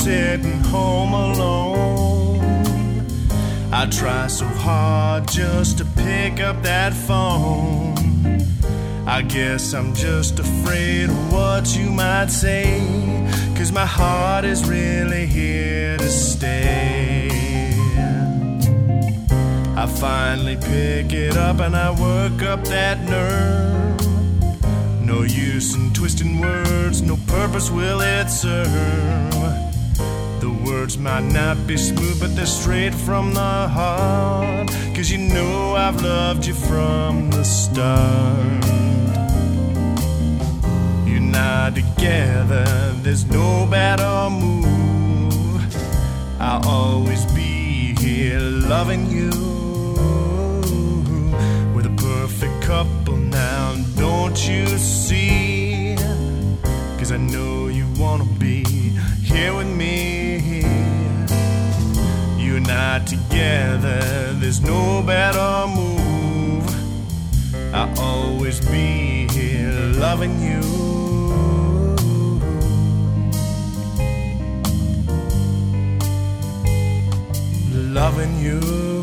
sitting home alone. I try so hard just to pick up that phone. I guess I'm just afraid of what you might say, 'cause my heart is really here to stay. I finally pick it up and I work up that nerve. No use in twisting words, no purpose will it serve. The words might not be smooth, but they're straight from the heart, 'cause you know I've loved you from the start. You and I together, there's no better move. I'll always be here loving you. We're the perfect couple now, don't you see? 'Cause I know you wanna be here with me. You and I together, there's no better move. I'll always be here loving you. Loving you.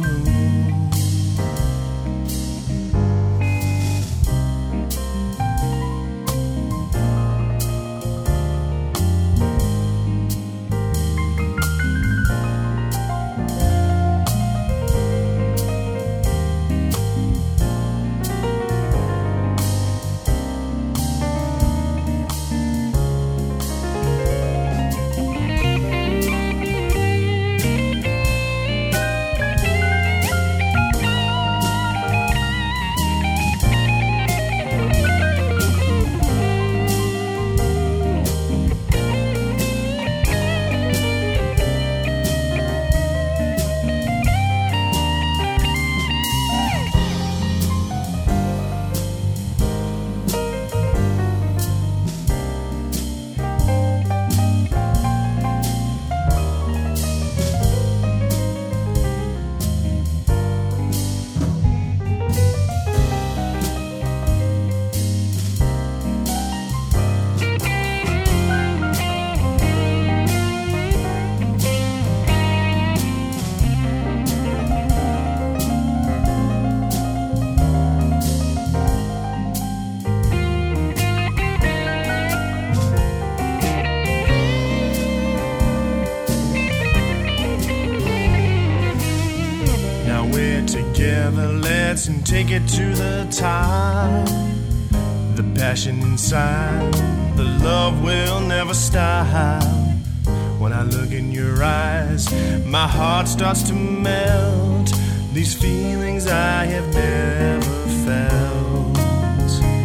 Together, let's take it to the top. The passion inside, the love will never stop. When I look in your eyes, my heart starts to melt. These feelings I have never felt.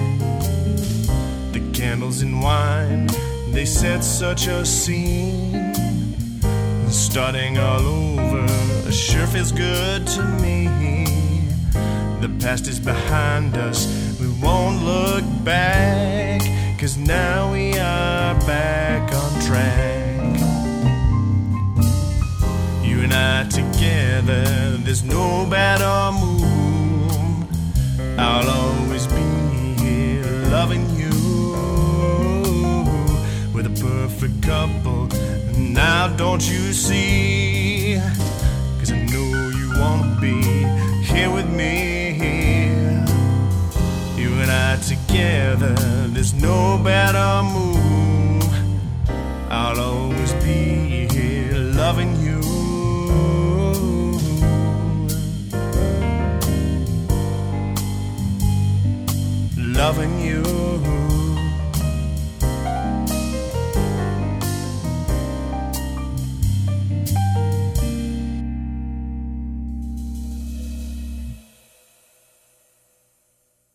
The candles and wine, they set such a scene. Starting all over sure feels good to me. The past is behind us, we won't look back, 'cause now we are back on track. You and I together, there's no better move. I'll always be here loving you. We're the perfect couple, now don't you see? 'Cause I know you wanna be here with me. You and I together, there's no better move. I'll always